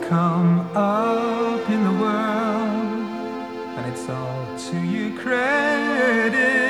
come up in the world, and it's all to your credit.